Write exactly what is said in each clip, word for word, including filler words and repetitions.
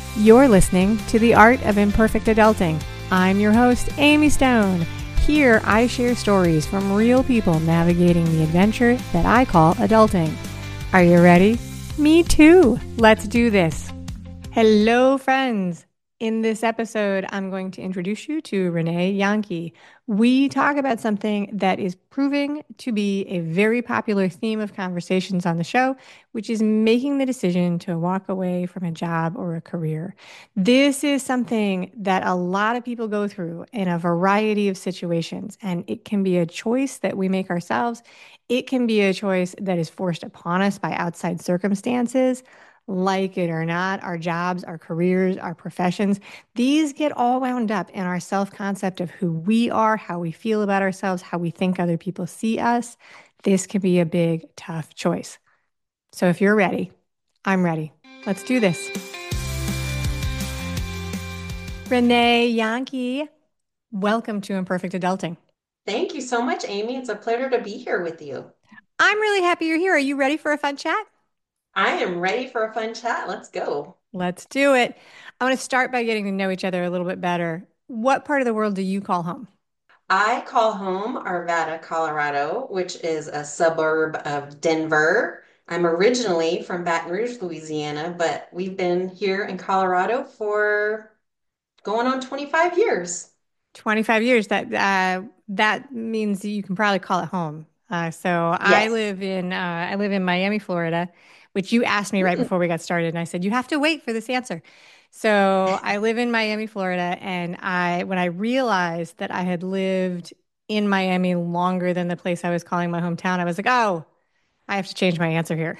You're listening to The Art of Imperfect Adulting. I'm your host, Amy Stone. Here, I share stories from real people navigating the adventure that I call adulting. Are you ready? Me too. Let's do this. Hello, friends. In this episode, I'm going to introduce you to Renee Yahnke. We talk about something that is proving to be a very popular theme of conversations on the show, which is making the decision to walk away from a job or a career. This is something that a lot of people go through in a variety of situations, and it can be a choice that we make ourselves. It can be a choice that is forced upon us by outside circumstances. Like it or not, our jobs, our careers, our professions, these get all wound up in our self-concept of who we are, how we feel about ourselves, how we think other people see us. This can be a big, tough choice. So if you're ready, I'm ready. Let's do this. Renee Yahnke, welcome to Imperfect Adulting. Thank you so much, Amy. It's a pleasure to be here with you. I'm really happy you're here. Are you ready for a fun chat? I am ready for a fun chat. Let's go. Let's do it. I want to start by getting to know each other a little bit better. What part of the world do you call home? I call home Arvada, Colorado, which is a suburb of Denver. I'm originally from Baton Rouge, Louisiana, but we've been here in Colorado for going on twenty-five years. twenty-five years. That uh, that means you can probably call it home. Uh, so I Yes. live in uh, I live in Miami, Florida, which you asked me right Hmm. before we got started, and I said you have to wait for this answer. So I live in Miami, Florida, and I when I realized that I had lived in Miami longer than the place I was calling my hometown, I was like, oh, I have to change my answer here.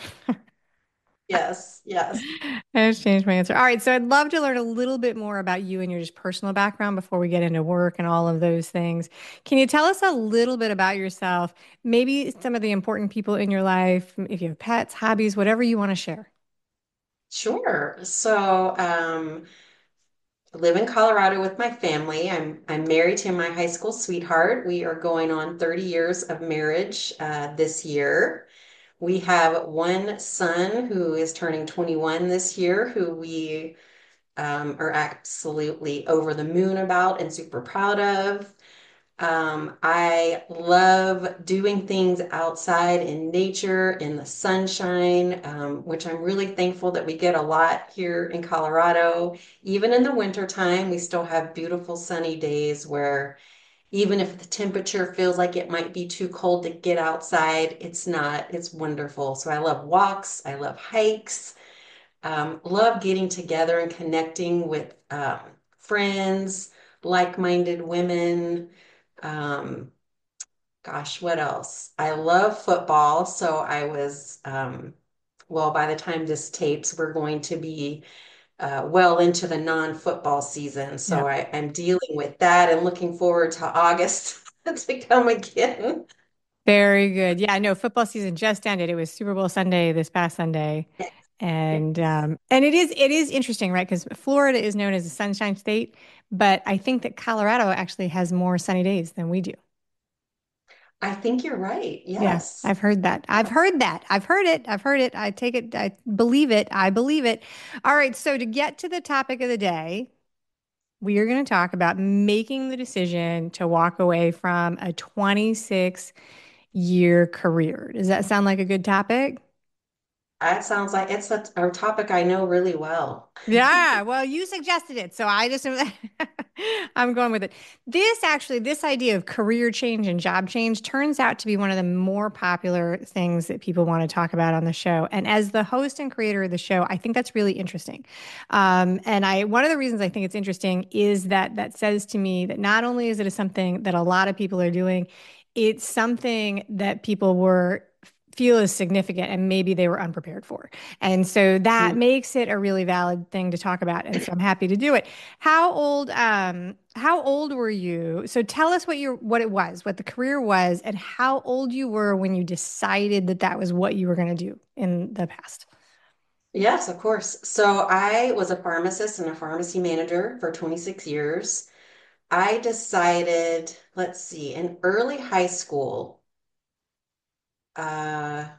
Yes, yes. I just changed my answer. All right, so I'd love to learn a little bit more about you and your just personal background before we get into work and all of those things. Can you tell us a little bit about yourself? Maybe some of the important people in your life, if you have pets, hobbies, whatever you want to share. Sure. So, um, I live in Colorado with my family. I'm I'm married to my high school sweetheart. We are going on thirty years of marriage uh, this year. We have one son who is turning twenty-one this year, who we um, are absolutely over the moon about and super proud of. Um, I love doing things outside in nature, in the sunshine, um, which I'm really thankful that we get a lot here in Colorado. Even in the wintertime, we still have beautiful sunny days where even if the temperature feels like it might be too cold to get outside, it's not. It's wonderful. So I love walks, I love hikes, um, love getting together and connecting with um, friends, like-minded women. Um, gosh, what else? I love football. So I was, um, well, by the time this tapes, we're going to be uh, well into the non-football season. Yeah. So I, I'm dealing with that and looking forward to August to come again. Very good. Yeah, I know football season just ended. It was Super Bowl Sunday this past Sunday. Yes, And yes. um, and it is it is interesting, right? Because Florida is known as a sunshine state, but I think that Colorado actually has more sunny days than we do. I think you're right. Yeah, Yes. I've heard that. I've Yeah. heard that. I've heard it. I've heard it. I take it. I believe it. I believe it. All right. So, to get to the topic of the day, we are going to talk about making the decision to walk away from a twenty-six year career. Does that sound like a good topic? That sounds like it's a, a topic I know really well. Yeah, well, you suggested it, so I just I'm going with it. This actually, this idea of career change and job change turns out to be one of the more popular things that people want to talk about on the show. And as the host and creator of the show, I think that's really interesting. Um, and I one of the reasons I think it's interesting is that that says to me that not only is it something that a lot of people are doing, it's something that people were feel is significant and maybe they were unprepared for. And so that Mm. makes it a really valid thing to talk about. And so I'm happy to do it. How old, um, how old were you? So tell us what your, what it was, what the career was, and how old you were when you decided that that was what you were going to do in the past. Yes, of course. So I was a pharmacist and a pharmacy manager for twenty-six years. I decided, let's see, in early high school, uh,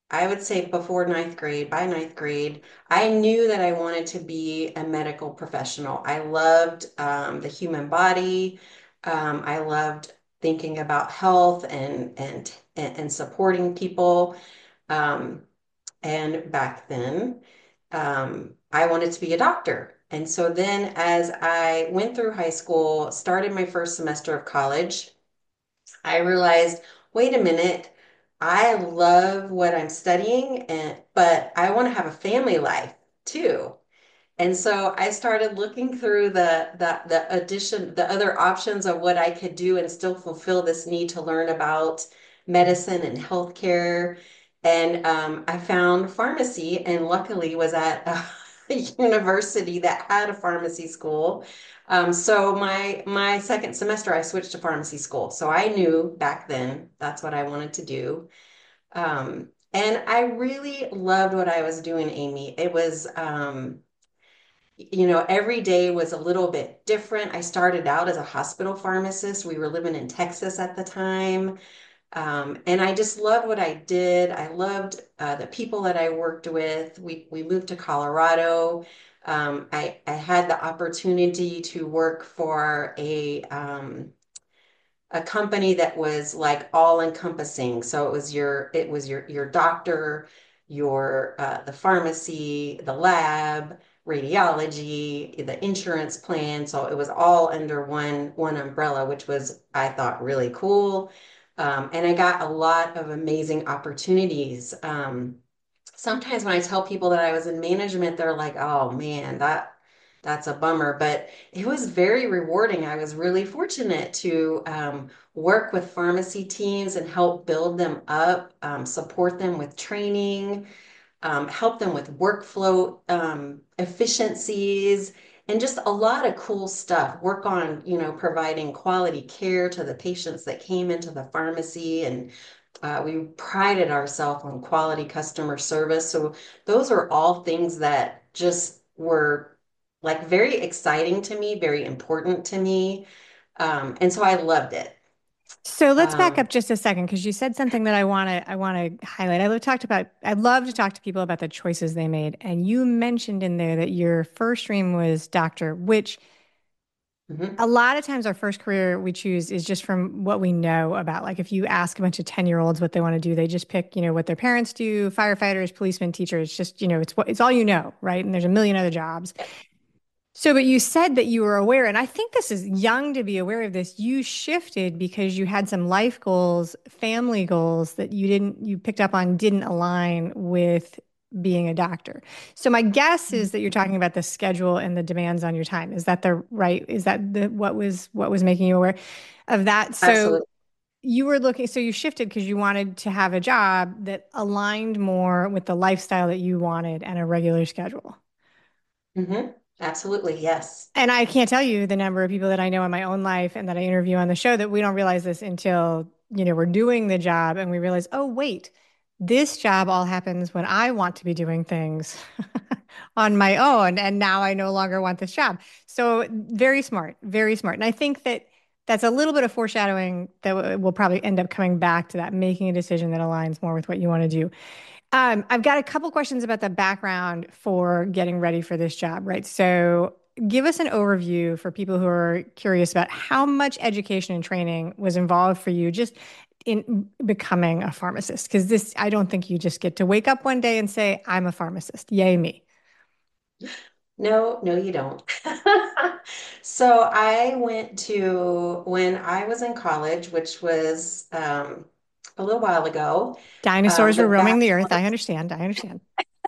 I would say before ninth grade, by ninth grade, I knew that I wanted to be a medical professional. I loved um, the human body. Um, I loved thinking about health and and and supporting people. Um, and back then, um, I wanted to be a doctor. And so then, as I went through high school, started my first semester of college, I realized, wait a minute, I love what I'm studying, and but I want to have a family life too. And so I started looking through the the the addition, the other options of what I could do and still fulfill this need to learn about medicine and healthcare. And um, I found pharmacy, and luckily was at a university that had a pharmacy school. Um, so my my second semester, I switched to pharmacy school. So I knew back then that's what I wanted to do. Um, and I really loved what I was doing, Amy. It was um, you know, every day was a little bit different. I started out as a hospital pharmacist. We were living in Texas at the time. Um, and I just loved what I did. I loved uh, the people that I worked with. We, we moved to Colorado. Um, I, I had the opportunity to work for a, um, a company that was like all encompassing. So it was your it was your your doctor, your uh, the pharmacy, the lab, radiology, the insurance plan. So it was all under one one umbrella, which was I thought really cool. Um, and I got a lot of amazing opportunities. Um, sometimes when I tell people that I was in management, they're like, "Oh man, that that's a bummer." But it was very rewarding. I was really fortunate to um, work with pharmacy teams and help build them up, um, support them with training, um, help them with workflow um, efficiencies, and just a lot of cool stuff. Work on, you know, providing quality care to the patients that came into the pharmacy, and uh, we prided ourselves on quality customer service. So those are all things that just were like very exciting to me, very important to me. Um, and so I loved it. So let's back Um, up just a second because you said something that I want to I want to highlight. I talked about I'd love to talk to people about the choices they made, and you mentioned in there that your first dream was doctor, which mhm. a lot of times our first career we choose is just from what we know about. Like if you ask a bunch of ten-year-olds what they want to do, they just pick, you know, what their parents do, firefighters, policemen, teachers. It's just, you know, it's what it's all you know, right? And there's a million other jobs. So, but you said that you were aware, and I think this is young to be aware of this. You shifted because you had some life goals, family goals that you didn't, you picked up on didn't align with being a doctor. So my guess is that you're talking about the schedule and the demands on your time. Is that the right, is that the, what was, what was making you aware of that? So Absolutely. you were looking, so you shifted because you wanted to have a job that aligned more with the lifestyle that you wanted and a regular schedule. Hmm. Absolutely. Yes. And I can't tell you the number of people that I know in my own life and that I interview on the show that we don't realize this until, you know, we're doing the job and we realize, oh, wait, this job all happens when I want to be doing things on my own. And now I no longer want this job. So very smart, very smart. And I think that that's a little bit of foreshadowing that will probably end up coming back to that, making a decision that aligns more with what you want to do. Um, I've got a couple questions about the background for getting ready for this job, right? So, give us an overview for people who are curious about how much education and training was involved for you just in becoming a pharmacist. Because this, I don't think you just get to wake up one day and say, I'm a pharmacist. Yay, me. No, no, you don't. So I went to when I was in college, which was um, a little while ago, um, Dinosaurs were the roaming the earth. I bachelor's. understand. I understand.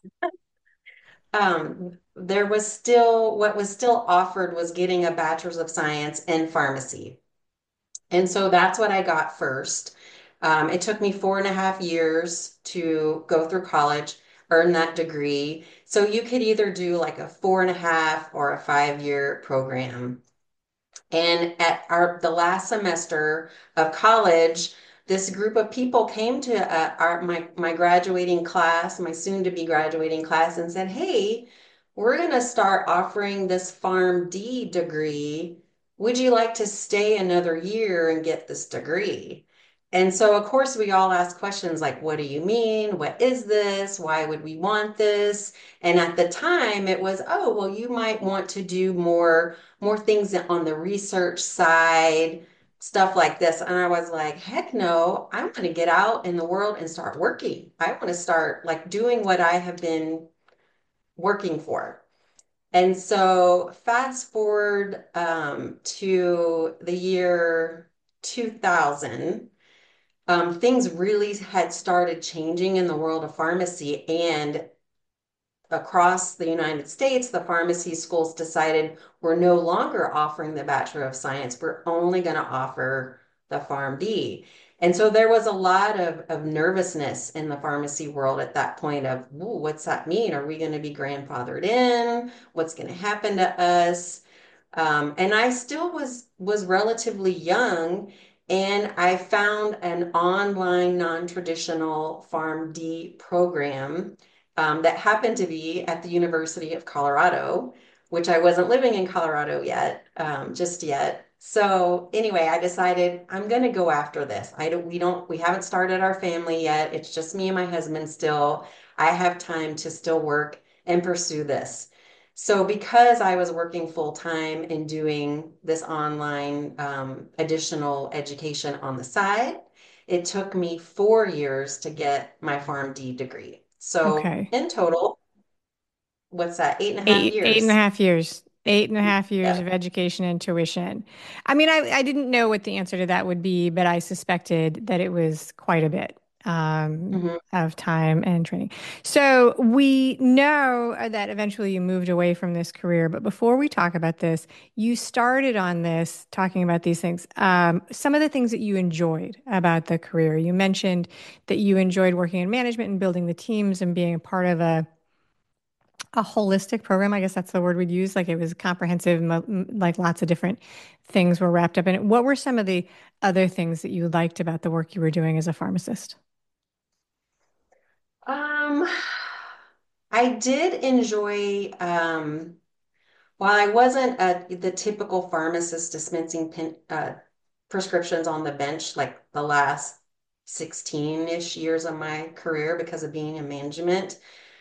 Um, there was still what was still offered was getting a bachelor's of science in pharmacy. And so that's what I got first. Um, it took me four and a half years to go through college, earn that degree. So you could either do like a four and a half or a five year program. And at our the last semester of college, this group of people came to uh, our my my graduating class, my soon to be graduating class, and said, "Hey, we're going to start offering this PharmD degree. Would you like to stay another year and get this degree?" And so, of course, we all ask questions like, what do you mean? What is this? Why would we want this? And at the time, it was, oh, well, you might want to do more, more things on the research side, stuff like this. And I was like, heck no, I'm going to get out in the world and start working. I want to start like doing what I have been working for. And so, fast forward um, to the year two thousand. Um, things really had started changing in the world of pharmacy, and across the United States, the pharmacy schools decided we're no longer offering the Bachelor of Science. We're only going to offer the PharmD. And so there was a lot of, of nervousness in the pharmacy world at that point of, ooh, what's that mean? Are we going to be grandfathered in? What's going to happen to us? Um, and I still was was relatively young, and I found an online non-traditional PharmD program um, that happened to be at the University of Colorado, which I wasn't living in Colorado yet, um, just yet. So anyway, I decided I'm going to go after this. I don't, we don't, we haven't started our family yet. It's just me and my husband still. I have time to still work and pursue this. So because I was working full time and doing this online um, additional education on the side, it took me four years to get my PharmD degree. So Okay. in total, what's that? Eight and a half Eight, eight and a years. half years, eight and a half years Yep. of education and tuition. I mean, I, I didn't know what the answer to that would be, but I suspected that it was quite a bit um, Mhm. of time and training. So we know that eventually you moved away from this career. But before we talk about this, you started on this talking about these things. Um, some of the things that you enjoyed about the career. You mentioned that you enjoyed working in management and building the teams and being a part of a a holistic program. I guess that's the word we'd use. Like it was comprehensive, mo- m- like lots of different things were wrapped up in it. What were some of the other things that you liked about the work you were doing as a pharmacist? Um, I did enjoy, um, while I wasn't a, the typical pharmacist dispensing pin, uh, prescriptions on the bench like the last sixteen-ish years of my career because of being in management.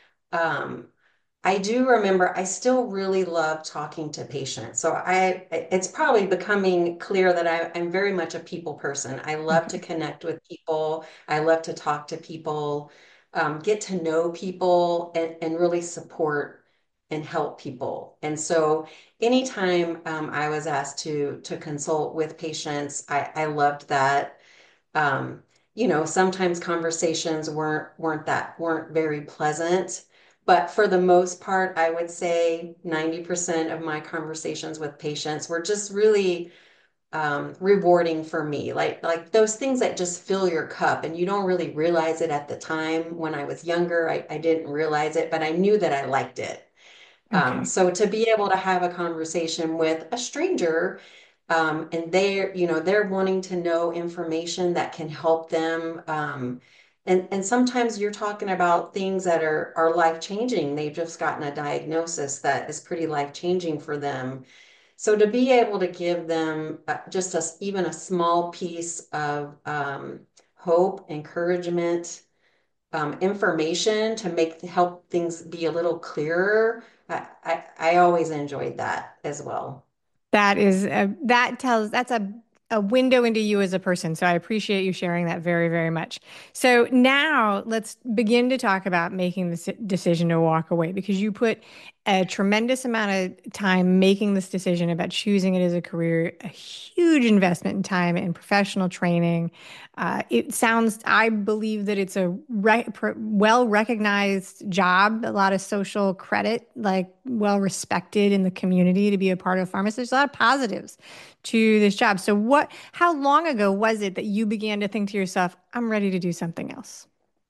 Um, I do remember I still really love talking to patients. So I it's probably becoming clear that I, I'm very much a people person. I love to Okay. connect with people. I love to talk to people, um, get to know people and, and really support and help people. And so anytime um, I was asked to to consult with patients, I, I loved that. Um, you know, sometimes conversations weren't weren't that weren't very pleasant, but for the most part, I would say ninety percent of my conversations with patients were just really um, rewarding for me. Like like those things that just fill your cup and you don't really realize it at the time. When I was younger, I, I didn't realize it, but I knew that I liked it. Um, Okay. so to be able to have a conversation with a stranger, um, and they're, you know, they're wanting to know information that can help them. Um, and, and sometimes you're talking about things that are, are life-changing. They've just gotten a diagnosis that is pretty life-changing for them. So to be able to give them uh, just a, even a small piece of um, hope, encouragement, um, information to make help things be a little clearer. I, I, I always enjoyed that as well. That is a, that tells that's a a window into you as a person. So I appreciate you sharing that very, very much. So now let's begin to talk about making the s- decision to walk away because you put a tremendous amount of time making this decision about choosing it as a career, a huge investment in time and professional training. Uh, it sounds, I believe that it's a re pr well recognized job, a lot of social credit, like well respected in the community to be a part of pharmacy. There's a lot of positives to this job. So, what, how long ago was it that you began to think to yourself, I'm ready to do something else?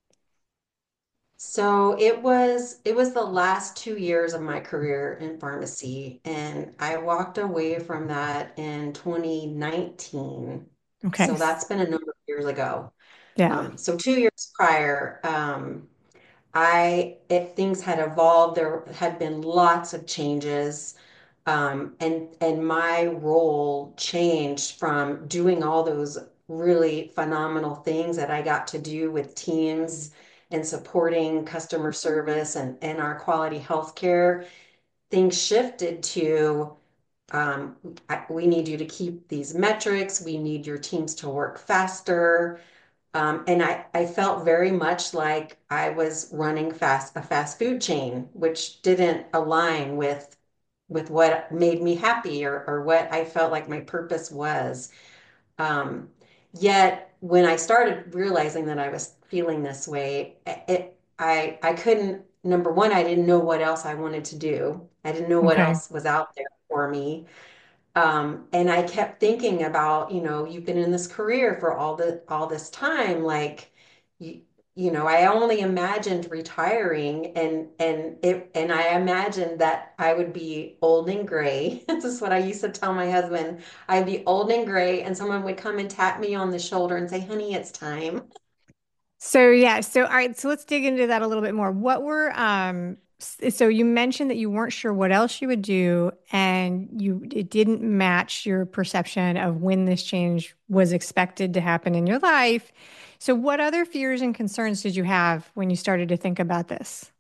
So it was it was the last two years of my career in pharmacy, and I walked away from that in twenty nineteen. Okay. So s- that's been a number of years ago. Yeah. Um, so two years prior, um, I if things had evolved, there had been lots of changes, um, and and my role changed from doing all those really phenomenal things that I got to do with teams and supporting customer service and, and our quality healthcare, things shifted to um, I, we need you to keep these metrics. We need your teams to work faster. Um, and I, I felt very much like I was running fast a fast food chain, which didn't align with with what made me happy or, or what I felt like my purpose was. Um, Yet when I started realizing that I was feeling this way, it I I couldn't, number one, I didn't know what else I wanted to do. I didn't know what Okay. else was out there for me. Um, and I kept thinking about, you know, you've been in this career for all the all this time, like you, you know, I only imagined retiring and and it and I imagined that I would be old and gray. This is what I used to tell my husband. I'd be old and gray and someone would come and tap me on the shoulder and say, "Honey, it's time." So yeah, so all right, so let's dig into that a little bit more. What were um s- so you mentioned that you weren't sure what else you would do and you it didn't match your perception of when this change was expected to happen in your life. So what other fears and concerns did you have when you started to think about this?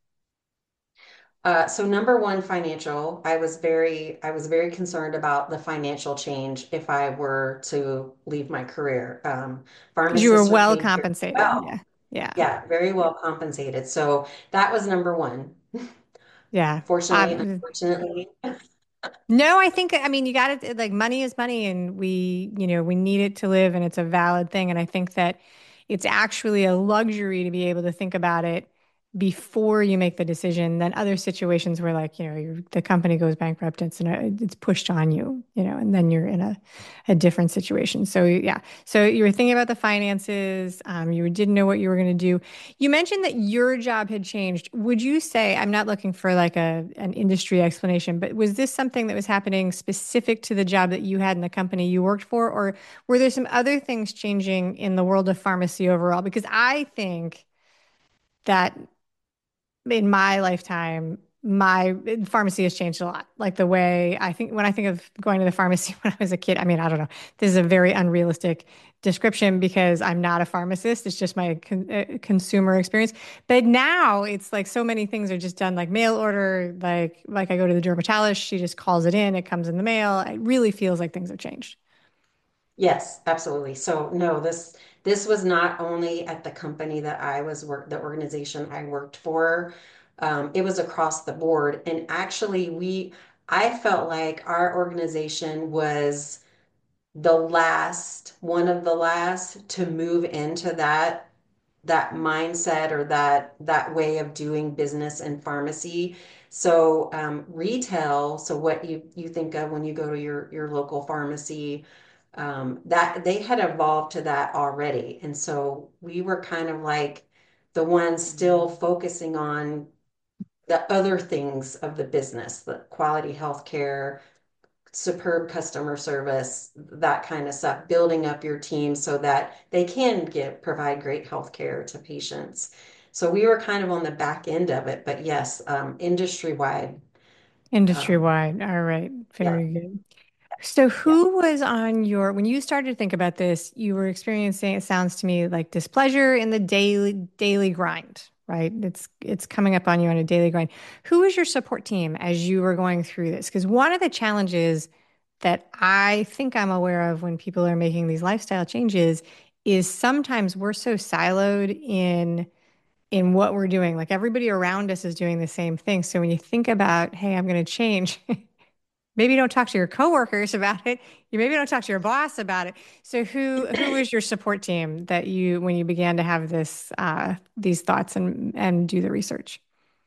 Uh, so number one, financial. I was very, I was very concerned about the financial change if I were to leave my career. Um, Because you were pharmacists are well paid very compensated. well. Yeah. Yeah. Yeah, very well compensated. So that was number one. Yeah. Fortunately, Um, unfortunately, No, I think, I mean, you got to, like, money is money and we, you know, we need it to live and it's a valid thing. And I think that it's actually a luxury to be able to think about it before you make the decision than other situations where, like, you know, you're, the company goes bankrupt, it's, an, it's pushed on you, you know, and then you're in a, a different situation. So, yeah. So you were thinking about the finances, um, you didn't know what you were going to do. You mentioned that your job had changed. Would you say, I'm not looking for like a an industry explanation, but was this something that was happening specific to the job that you had in the company you worked for, or were there some other things changing in the world of pharmacy overall? Because I think that in my lifetime, my pharmacy has changed a lot. Like the way I think when I think of going to the pharmacy when I was a kid, I mean, I don't know. This is a very unrealistic description because I'm not a pharmacist. It's just my con uh, consumer experience. But now it's like so many things are just done like mail order. Like like I go to the dermatologist, she just calls it in, it comes in the mail. It really feels like things have changed. yes, absolutely. So no, this this was not only at the company that I was work the organization I worked for. Um, it was across the board. And actually, we I felt like our organization was the last, one of the last to move into that that mindset or that that way of doing business in pharmacy. So um, retail, so what you you think of when you go to your your local pharmacy, um, that they had evolved to that already, and so we were kind of like the ones still focusing on the other things of the business, the quality healthcare, superb customer service, that kind of stuff, building up your team so that they can give provide great health care to patients. So we were kind of on the back end of it, but yes, um, industry wide. Industry Um, wide. All right. yeah, Very good. So yeah. who was on your, when you started to think about this, you were experiencing, it sounds to me like displeasure in the daily daily grind, right? It's it's coming up on you on a daily grind. Who was your support team as you were going through this? Because one of the challenges that I think I'm aware of when people are making these lifestyle changes is sometimes we're so siloed in in what we're doing. Like everybody around us is doing the same thing. So when you think about, hey, I'm going to change, maybe don't talk to your coworkers about it. You maybe don't talk to your boss about it. So who who was your support team that you when you began to have this uh, these thoughts and and do the research?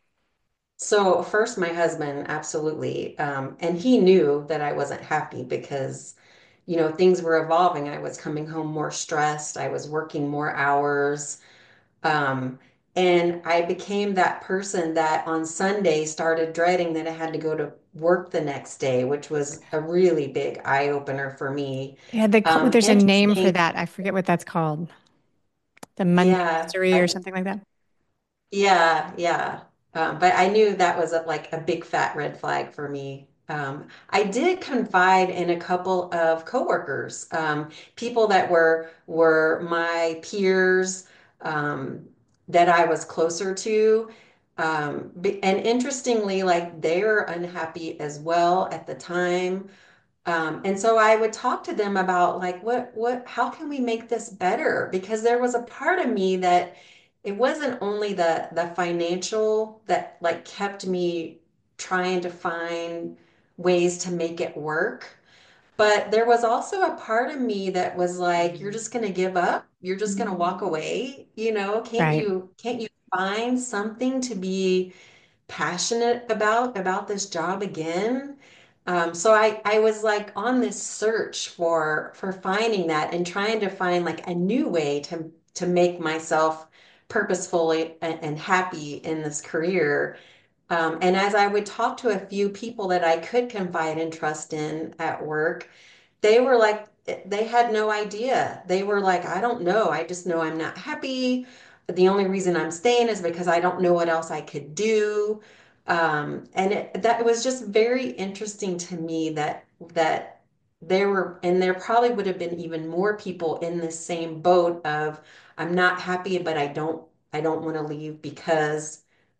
So first, my husband, absolutely. Um, and he knew that I wasn't happy because, you know, things were evolving. I was coming home more stressed. I was working more hours. Um, and I became that person that on Sunday started dreading that I had to go to work the next day, which was a really big eye opener for me. Yeah, they call, Um, there's a name for interesting. that. I forget what that's called. The Monday Yeah, Mystery or I, something like that. yeah, yeah. Um, but I knew that was a, like a big fat red flag for me. Um, I did confide in a couple of coworkers, um, people that were were my peers, um, that I was closer to. Um, be- and interestingly, like they were unhappy as well at the time. Um, and so I would talk to them about like what what how can we make this better? Because there was a part of me that it wasn't only the the financial that like kept me trying to find ways to make it work, but there was also a part of me that was like, you're just going to give up? You're just going to walk away? You know, can't Right. you can't you find something to be passionate about about this job again. Um, so I I was like on this search for for finding that and trying to find like a new way to to make myself purposefully and, and happy in this career. Um, and as I would talk to a few people that I could confide and trust in at work, they were like, they had no idea. They were like, I don't know. I just know I'm not happy. The only reason I'm staying is because I don't know what else I could do. Um, and it, that was just very interesting to me that that there were, and there probably would have been even more people in the same boat of I'm not happy, but I don't I don't want to leave because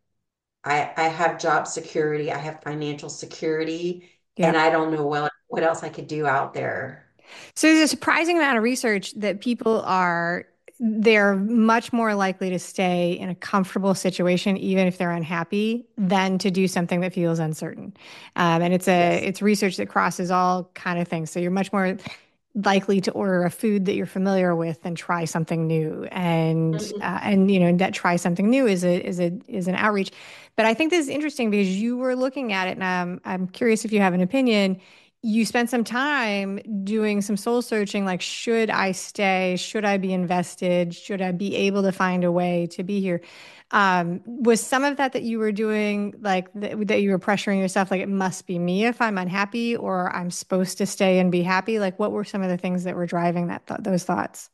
I I have job security, I have financial security, and Yep. I don't know what what else I could do out there. So there's a surprising amount of research that people are they're much more likely to stay in a comfortable situation, even if they're unhappy, than to do something that feels uncertain. Um, and it's a Yes. it's research that crosses all kind of things. So you're much more likely to order a food that you're familiar with than try something new. And Mhm. uh, and you know that try something new is a is a is an outreach. But I think this is interesting because you were looking at it, and um, I'm curious if you have an opinion. You spent some time doing some soul searching, like, should I stay? Should I be invested? Should I be able to find a way to be here? Um, was some of that that you were doing, like, th that you were pressuring yourself, like, it must be me if I'm unhappy, or I'm supposed to stay and be happy? Like, what were some of the things that were driving that th those thoughts?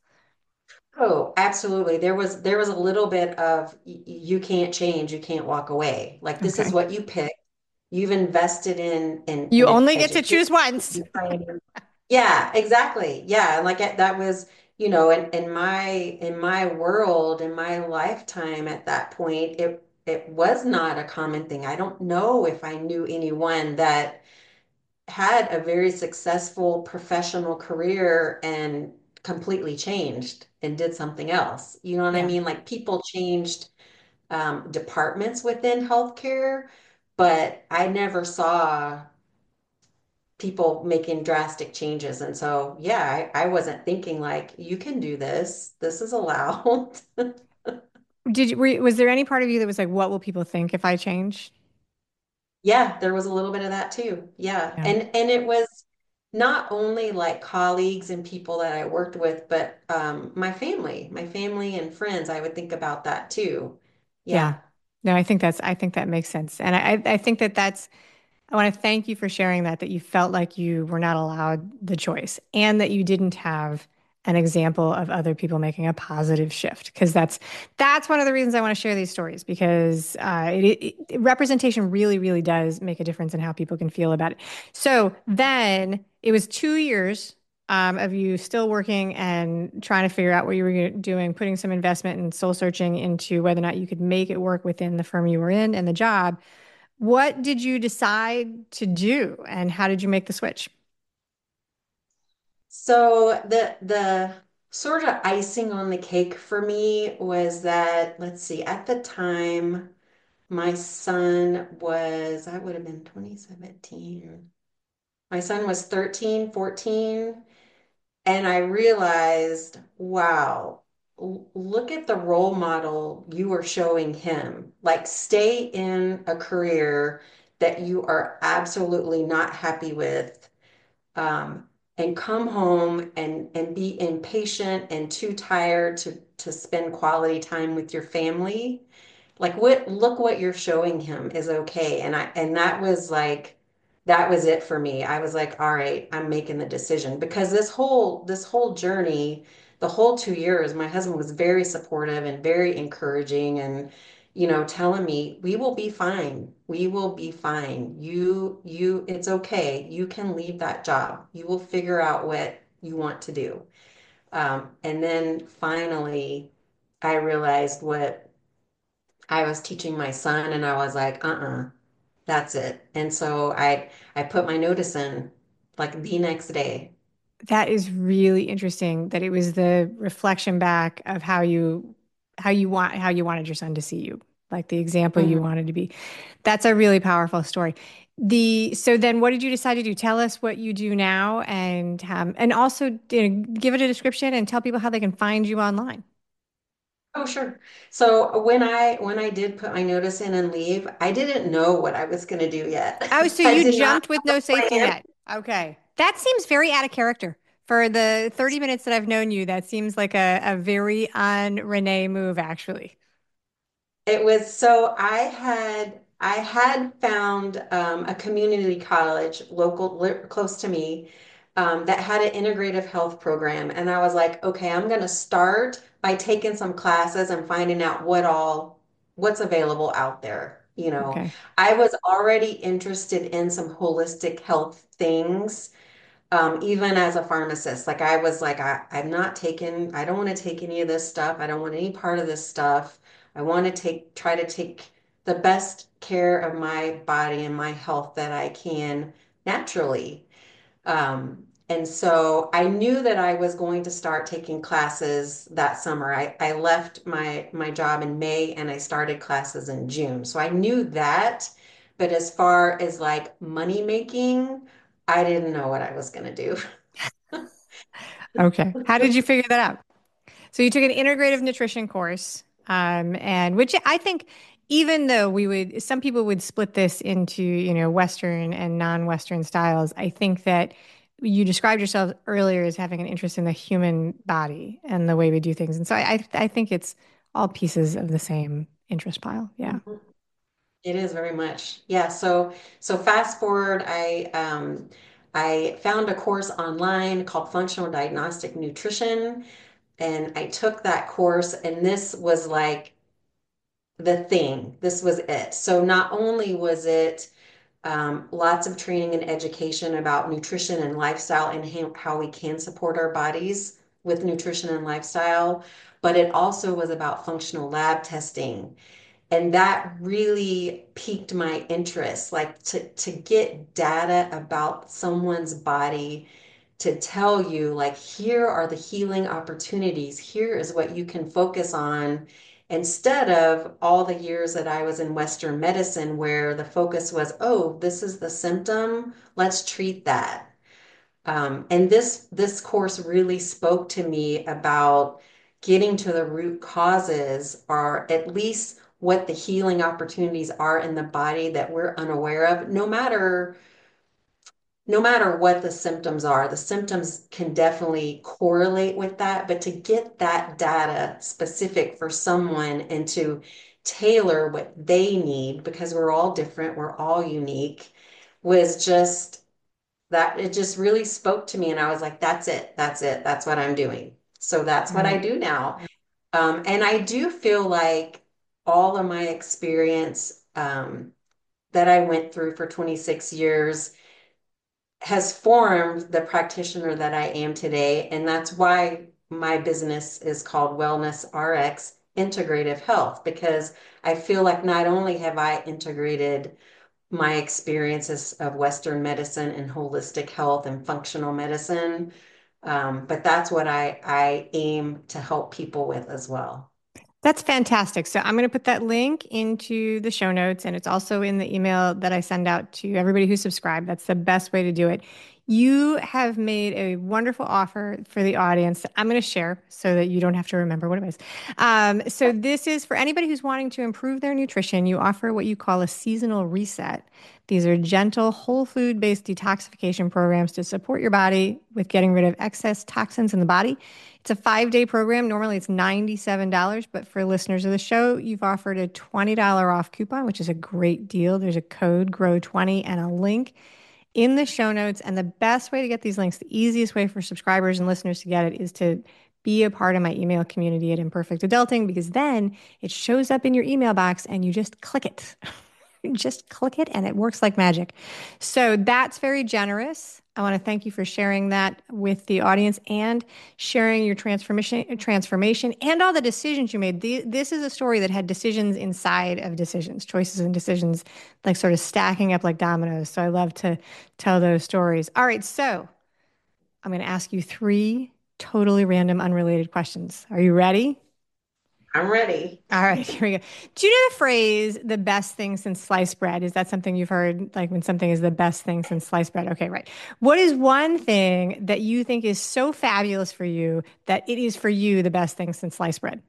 Oh, absolutely. There was there was a little bit of y- you can't change, you can't walk away. Like this is Okay. what you pick. You've invested in in You in an only get to education. choose once. You train. Yeah, exactly. Yeah, and like it- that was, you know, in, in my in my world, in my lifetime at that point, it it was not a common thing. I don't know if I knew anyone that had a very successful professional career and completely changed and did something else. You know what I Yeah. mean? Like people changed um, departments within healthcare, but I never saw people making drastic changes. And so, yeah, I, I wasn't thinking like, you can do this. This is allowed. Did you, were, you- was there any part of you that was like, what will people think if I change? Yeah, there was a little bit of that too. Yeah. Yeah. And and it was not only like colleagues and people that I worked with, but um, my family, my family and friends, I would think about that too. Yeah. Yeah. No, I think that's, I think that makes sense. And I, I think that that's, I want to thank you for sharing that, that you felt like you were not allowed the choice and that you didn't have an example of other people making a positive shift. Because that's that's one of the reasons I want to share these stories because uh, it, it, representation really, really does make a difference in how people can feel about it. So then it was two years um, of you still working and trying to figure out what you were doing, putting some investment and soul searching into whether or not you could make it work within the firm you were in and the job. What did you decide to do and how did you make the switch? So the the sort of icing on the cake for me was that, let's see, at the time, my son was, I would have been twenty seventeen. My son was thirteen, fourteen. And I realized, wow, l- look at the role model you are showing him. Like, stay in a career that you are absolutely not happy with, um, and come home and and be impatient and too tired to to spend quality time with your family. Like what look what you're showing him is okay. And I and that was like that was it for me. I was like, all right, I'm making the decision because this whole this whole journey, the whole two years, my husband was very supportive and very encouraging and you know, telling me, we will be fine. We will be fine. You, you, it's okay. You can leave that job. You will figure out what you want to do. Um, and then finally, I realized what I was teaching my son, and I was like, uh-uh, that's it. And so I I put my notice in like the next day. That is really interesting that it was the reflection back of how you how you want how you wanted your son to see you, like the example you Mhm. wanted to be. That's a really powerful story. The so then what did you decide to do? Tell us what you do now and um, and also you know, give it a description and tell people how they can find you online. Oh, sure. So when I when I did put my notice in and leave, I didn't know what I was going to do yet. Oh, so I you did not jumped with have no a safety plan. net. Okay. That seems very out of character. For the thirty minutes that I've known you, that seems like a, a very on Renee move, actually. It was so I had I had found um, a community college local li close to me um, that had an integrative health program, and I was like, okay, I'm going to start by taking some classes and finding out what all what's available out there. You know, Okay. I was already interested in some holistic health things um, even as a pharmacist, like I was like, I, I'm not taking, I don't want to take any of this stuff. I don't want any part of this stuff. I want to take, try to take the best care of my body and my health that I can naturally. Um, and so I knew that I was going to start taking classes that summer. I, I left my my job in May and I started classes in June. So I knew that, but as far as like money making, I didn't know what I was going to do. Okay. How did you figure that out? So you took an integrative nutrition course, um, and which I think, even though we would, some people would split this into, you know, Western and non-Western styles. I think that you described yourself earlier as having an interest in the human body and the way we do things, and so I, I, I think it's all pieces of the same interest pile. Yeah. It is very much. Yeah, so so fast forward, I um I found a course online called Functional Diagnostic Nutrition, and I took that course, and this was like the thing. This was it. So not only was it um, lots of training and education about nutrition and lifestyle and how, how we can support our bodies with nutrition and lifestyle, but it also was about functional lab testing. And that really piqued my interest, like to, to get data about someone's body to tell you, like, here are the healing opportunities. Here is what you can focus on instead of all the years that I was in Western medicine where the focus was, oh, this is the symptom. Let's treat that. Um, and this this course really spoke to me about getting to the root causes, or at least what the healing opportunities are in the body that we're unaware of, no matter no matter what the symptoms are. The symptoms can definitely correlate with that, but to get that data specific for someone and to tailor what they need, because we're all different, we're all unique, was just that it just really spoke to me. And I was like, that's it, that's it, that's what I'm doing. So that's what I Right. do now. Um, and I do feel like all of my experience um, that I went through for twenty-six years has formed the practitioner that I am today. And that's why my business is called Wellness R X Integrative Health, because I feel like not only have I integrated my experiences of Western medicine and holistic health and functional medicine, um, but that's what I, I aim to help people with as well. That's fantastic. So I'm going to put that link into the show notes, and it's also in the email that I send out to everybody who's subscribed. That's the best way to do it. You have made a wonderful offer for the audience that I'm going to share so that you don't have to remember what it was. Um, so this is for anybody who's wanting to improve their nutrition. You offer what you call a seasonal reset. These are gentle, whole food based detoxification programs to support your body with getting rid of excess toxins in the body. It's a five day program. Normally it's ninety-seven dollars, but for listeners of the show, you've offered a twenty dollars off coupon, which is a great deal. There's a code grow twenty and a link in the show notes. And the best way to get these links, the easiest way for subscribers and listeners to get it is to be a part of my email community at Imperfect Adulting, because then it shows up in your email box and you just click it. You just click it and it works like magic. So that's very generous. I want to thank you for sharing that with the audience and sharing your transformation, transformation and all the decisions you made. The, this is a story that had decisions inside of decisions, choices and decisions, like sort of stacking up like dominoes. So I love to tell those stories. All right, so I'm going to ask you three totally random, unrelated questions. Are you ready? I'm ready. All right, here we go. Do you know the phrase "the best thing since sliced bread"? Is that something you've heard? Like when something is the best thing since sliced bread? Okay, right. What is one thing that you think is so fabulous for you that it is for you the best thing since sliced bread?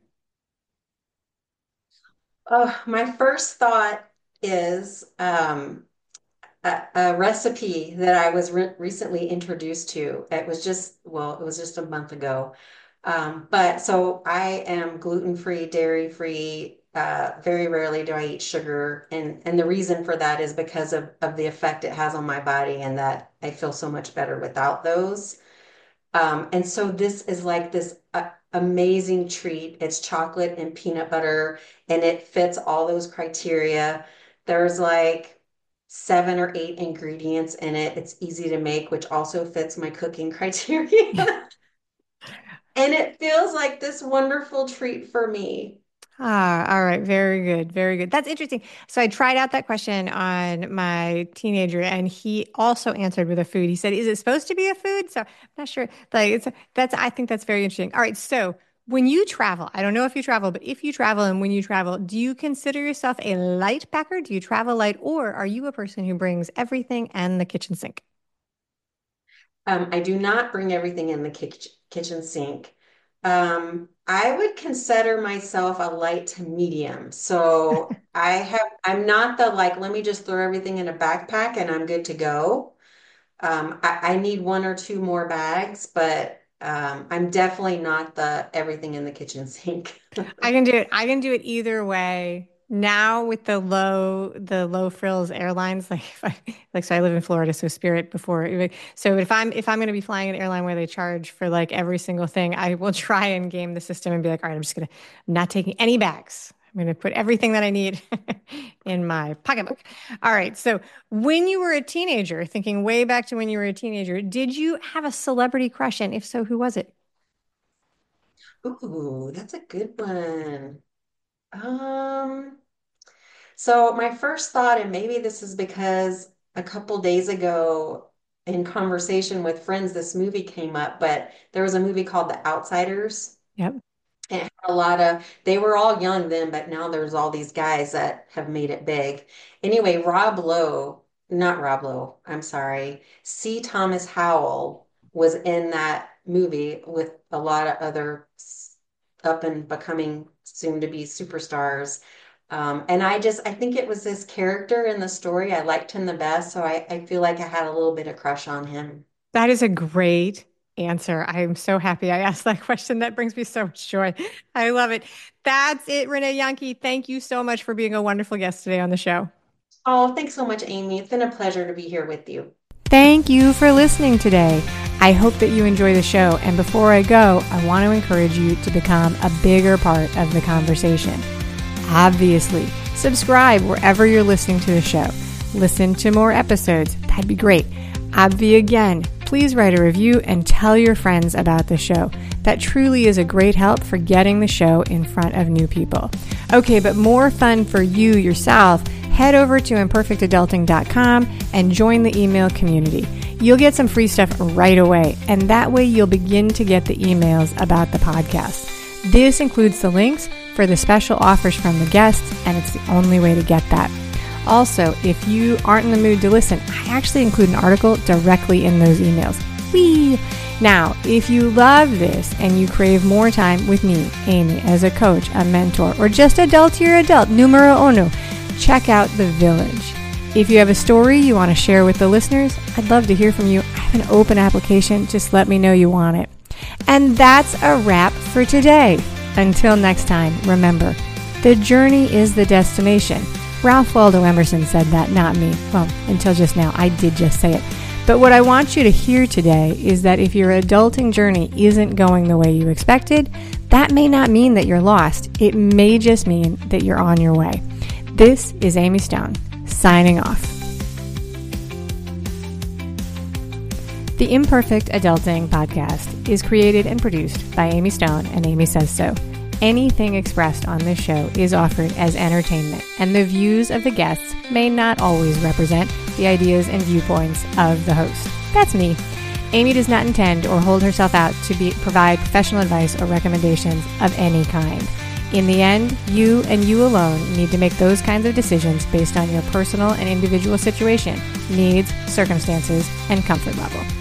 Oh, my first thought is um, a, a recipe that I was re recently introduced to. It was just, well, it was just a month ago. Um, but so I am gluten-free, dairy-free. Uh, very rarely do I eat sugar. And, and the reason for that is because of, of the effect it has on my body and that I feel so much better without those. Um, and so this is like this uh, amazing treat. It's chocolate and peanut butter, and it fits all those criteria. There's like seven or eight ingredients in it. It's easy to make, which also fits my cooking criteria. And it feels like this wonderful treat for me. Ah, all right. Very good. Very good. That's interesting. So I tried out that question on my teenager and he also answered with a food. He said, "Is it supposed to be a food?" So I'm not sure. Like it's that's I think that's very interesting. All right. So when you travel, I don't know if you travel, but if you travel and when you travel, do you consider yourself a light packer? Do you travel light, or are you a person who brings everything and the kitchen sink? Um, I do not bring everything in the kitch kitchen sink. Um, I would consider myself a light to medium. So I have, I'm not the like, let me just throw everything in a backpack and I'm good to go. Um, I, I need one or two more bags, but um, I'm definitely not the everything in the kitchen sink. I can do it. I can do it either way. Now with the low, the low frills airlines, like if I, like so I live in Florida, so Spirit before. So if I'm if I'm going to be flying an airline where they charge for like every single thing, I will try and game the system and be like, all right, I'm just gonna, I'm not taking any bags. I'm going to put everything that I need in my pocketbook. All right. So when you were a teenager, thinking way back to when you were a teenager, did you have a celebrity crush? And if so, who was it? Ooh, that's a good one. Um, So my first thought, and maybe this is because a couple days ago in conversation with friends, this movie came up, but there was a movie called The Outsiders. Yep. It had a lot of, they were all young then, but now there's all these guys that have made it big. Anyway, Rob Lowe, not Rob Lowe, I'm sorry, C. Thomas Howell was in that movie with a lot of other s- up and becoming soon to be superstars. Um, and I just, I think it was this character in the story. I liked him the best, so I, I feel like I had a little bit of crush on him. That is a great answer. I am so happy I asked that question. That brings me so much joy. I love it. That's it, Renee Yankee. Thank you so much for being a wonderful guest today on the show. Oh, thanks so much, Amy. It's been a pleasure to be here with you. Thank you for listening today. I hope that you enjoy the show. And before I go, I want to encourage you to become a bigger part of the conversation. Obviously, subscribe wherever you're listening to the show. Listen to more episodes. That'd be great. Obvi again, please write a review and tell your friends about the show. That truly is a great help for getting the show in front of new people. Okay, but more fun for you yourself, head over to imperfect adulting dot com and join the email community. You'll get some free stuff right away, and that way you'll begin to get the emails about the podcast. This includes the links for the special offers from the guests, and it's the only way to get that. Also, if you aren't in the mood to listen, I actually include an article directly in those emails. Whee! Now, if you love this and you crave more time with me, Amy, as a coach, a mentor, or just adultier adult, numero uno, check out The Village. If you have a story you want to share with the listeners, I'd love to hear from you. I have an open application. Just let me know you want it. And that's a wrap for today. Until next time, remember, the journey is the destination. Ralph Waldo Emerson said that, not me. Well, until just now, I did just say it. But what I want you to hear today is that if your adulting journey isn't going the way you expected, that may not mean that you're lost. It may just mean that you're on your way. This is Amy Stone, signing off. The Imperfect Adulting Podcast is created and produced by Amy Stone and Amy Says So. Anything expressed on this show is offered as entertainment, and the views of the guests may not always represent the ideas and viewpoints of the host. That's me. Amy does not intend or hold herself out to be, provide professional advice or recommendations of any kind. In the end, you and you alone need to make those kinds of decisions based on your personal and individual situation, needs, circumstances, and comfort level.